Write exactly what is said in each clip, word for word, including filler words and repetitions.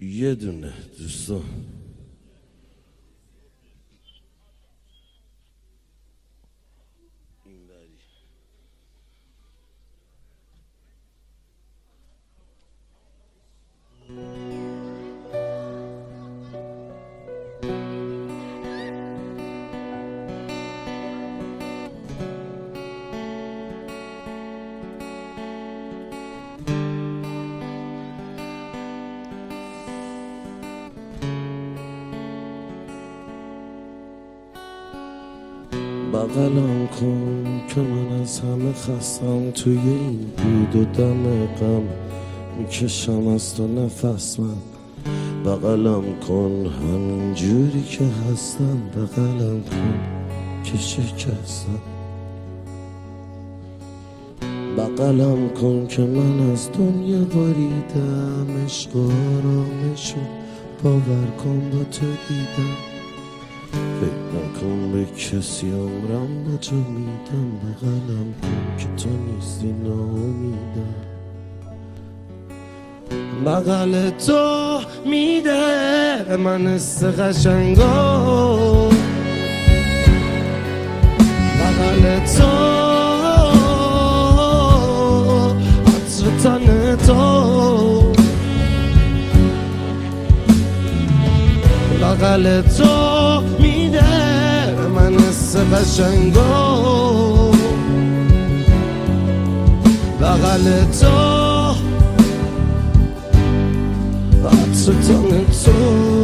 یه دونه دوستان بغلم کن که من از همه خستم، توی این بود و دم غم میکشم از تو نفس. من بغلم کن همین جوری که هستم، بغلم کن که شکستم. بغلم کن که من از دنیا باریدم، عشق و آرامشو باور کن با تو دیدم. فکر نکن به کسی عمرم با تو میدم، بغلم کن که تو نیستی ناامیدم. بغل تو میده من است قشنگا، بغل تو عطر تن تو، بغل تو میده من است قشنگا، بغل تو عطر تن تو.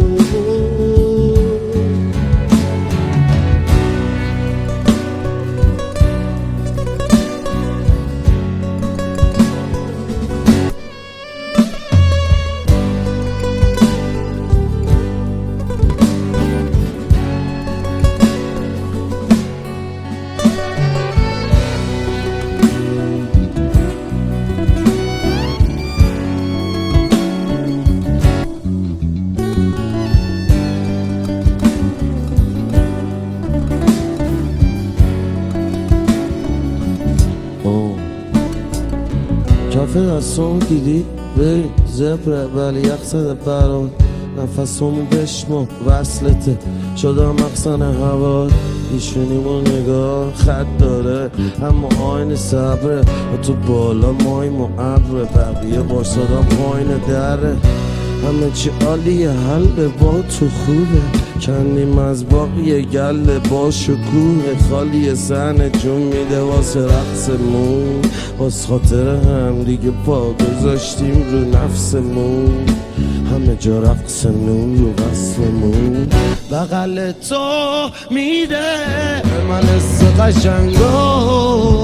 کف دستامو دیدی؟ بری زبره ولی یخ زده برات، نفسامو بشمو وصلته شدم مخزن هوا. ایشونیمو نگاه خط داره اما آین صبره، و تو بالا مایم و عبره، بقیه باشدم پایین دره. همه چی عالیه حل با تو خوبه، کندیم از باقی گله با شکوه. خالی سحن جون میده واسه رقصمون، واس خاطر هم دیگه پا گذاشتیم رو نفسمون. همه جا رقص نون رو وصفمون. بغل تو میده من است قشنگا،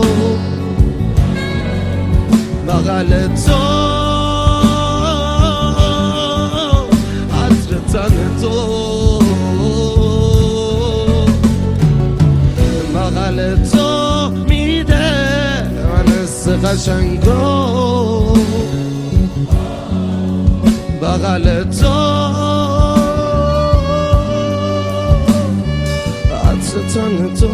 بغل تو عطر تن تو، بغل تو میده من است قشنگا، بغل تو عطر تن تو.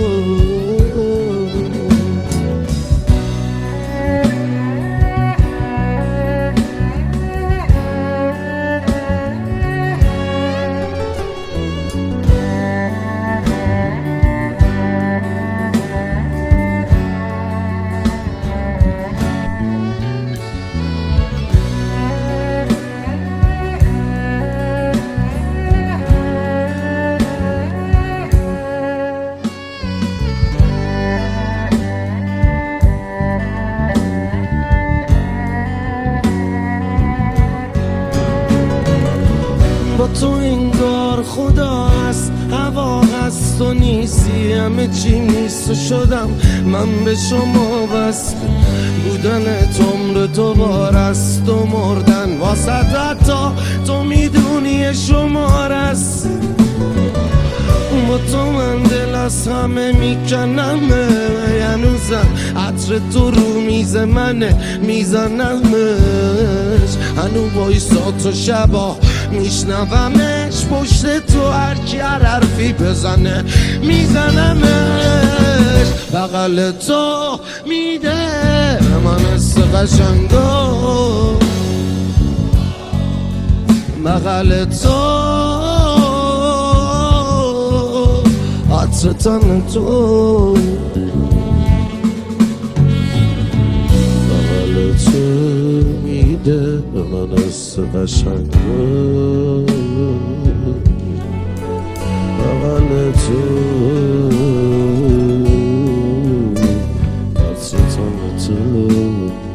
با تو انگار خدا هست، هوا هست و نیستی، همه چی نیست و شدم من به شما بس. بودن تو عمر تو بار است و مردن واسه حتی تو میدونی شمار است. با تو من دل از همه میکنم، هنوزم عطر تو رو میز منه میزنمش. هنو بایستا تو شبا میشنومش، پشت تو هرکی هر حرفی بزنه میزنمش. بغل تو میده من است قشنگا، بغل تو عطر تن تو بغل تو میده به من حس قشنگ بغل تو عطر تن تو